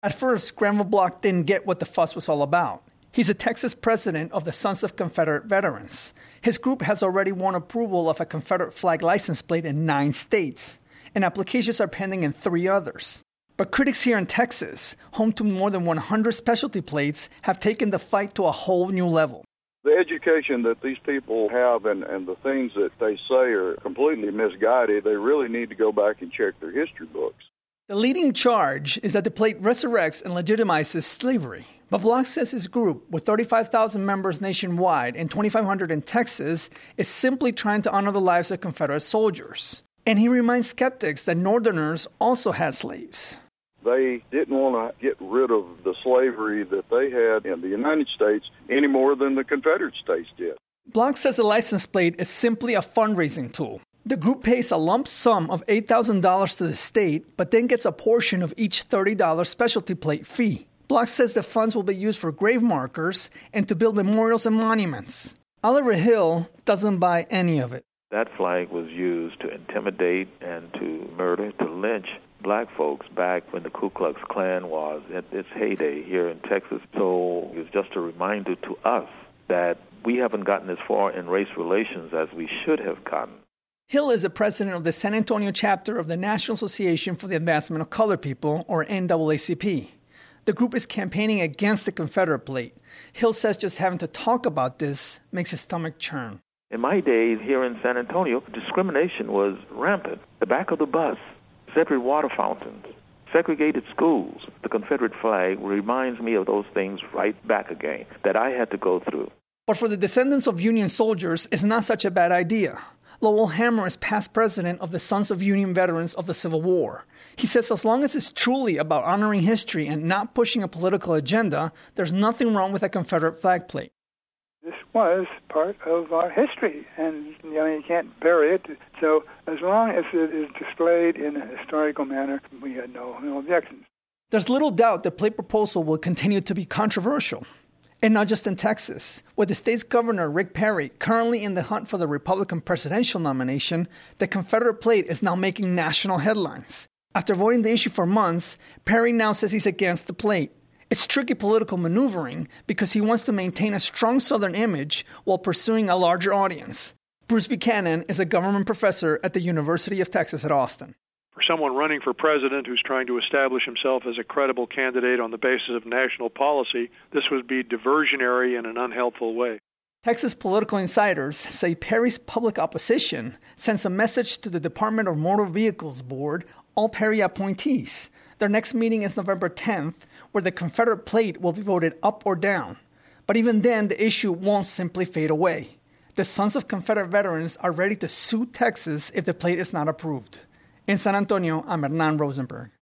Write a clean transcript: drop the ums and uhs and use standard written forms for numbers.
At first, Granville Block didn't get what the fuss was all about. He's a Texas president of the Sons of Confederate Veterans. His group has already won approval of a Confederate flag license plate in 9 states, and applications are pending in 3 others. But critics here in Texas, home to more than 100 specialty plates, have taken the fight to a whole new level. The education that these people have and the things that they say are completely misguided. They really need to go back and check their history books. The leading charge is that the plate resurrects and legitimizes slavery. But Block says his group, with 35,000 members nationwide and 2,500 in Texas, is simply trying to honor the lives of Confederate soldiers. And he reminds skeptics that Northerners also had slaves. They didn't want to get rid of the slavery that they had in the United States any more than the Confederate States did. Block says the license plate is simply a fundraising tool. The group pays a lump sum of $8,000 to the state, but then gets a portion of each $30 specialty plate fee. Block says the funds will be used for grave markers and to build memorials and monuments. Oliver Hill doesn't buy any of it. That flag was used to intimidate and to murder, to lynch black folks back when the Ku Klux Klan was at its heyday here in Texas. So it's just a reminder to us that we haven't gotten as far in race relations as we should have gotten. Hill is the president of the San Antonio chapter of the National Association for the Advancement of Colored People, or NAACP. The group is campaigning against the Confederate plate. Hill says just having to talk about this makes his stomach churn. In my days here in San Antonio, discrimination was rampant. The back of the bus, separate water fountains, segregated schools. The Confederate flag reminds me of those things right back again that I had to go through. But for the descendants of Union soldiers, it's not such a bad idea. Lowell Hammer is past president of the Sons of Union Veterans of the Civil War. He says as long as it's truly about honoring history and not pushing a political agenda, there's nothing wrong with a Confederate flag plate. This was part of our history, and you can't bury it. So as long as it is displayed in a historical manner, we had no objections. There's little doubt the plate proposal will continue to be controversial. And not just in Texas. With the state's governor, Rick Perry, currently in the hunt for the Republican presidential nomination, the Confederate plate is now making national headlines. After avoiding the issue for months, Perry now says he's against the plate. It's tricky political maneuvering because he wants to maintain a strong Southern image while pursuing a larger audience. Bruce Buchanan is a government professor at the University of Texas at Austin. For someone running for president who's trying to establish himself as a credible candidate on the basis of national policy, this would be diversionary in an unhelpful way. Texas political insiders say Perry's public opposition sends a message to the Department of Motor Vehicles Board, all Perry appointees. Their next meeting is November 10th, where the Confederate plate will be voted up or down. But even then, the issue won't simply fade away. The Sons of Confederate Veterans are ready to sue Texas if the plate is not approved. In San Antonio, I'm Hernan Rosenberg.